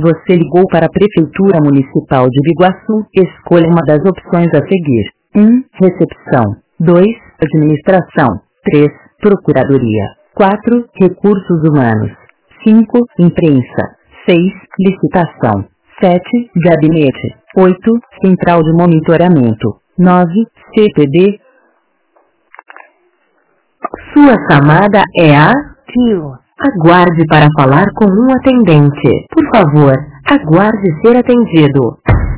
Você ligou para a Prefeitura Municipal de Biguaçu. Escolha uma das opções a seguir. 1. Recepção. 2. Administração. 3. Procuradoria. 4. Recursos humanos. 5. Imprensa. 6. Licitação. 7. Gabinete. 8. Central de monitoramento. 9. CPD. Sua chamada é a Tio. Aguarde para falar com um atendente. Por favor, aguarde ser atendido.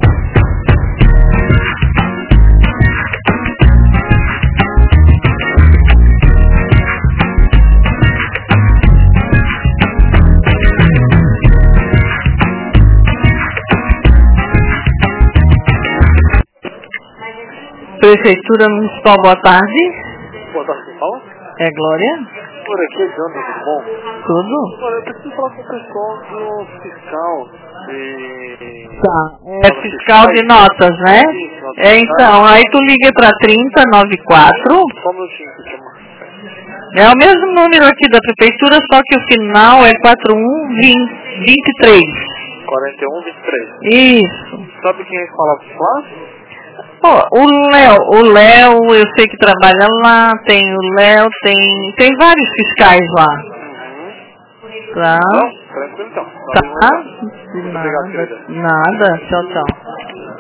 Prefeitura Municipal, boa tarde. Boa tarde, quem fala? É Glória? Por aqui é Johnny, tudo bom? Tudo? Olha, eu preciso falar com o pessoal do fiscal de... Tá, é fiscal de notas, né? Isso, notas Então, aí tu liga para 3094. Só um minutinho que chama. É o mesmo número aqui da prefeitura, só que o final é 4123. 4123. Isso. Sabe quem fala lá? Pô, o Léo, eu sei que trabalha lá, tem o Léo, tem vários fiscais lá. Tá? Não, tranquilo então. Tá? Muito obrigado, querida. Nada. Tchau, tchau.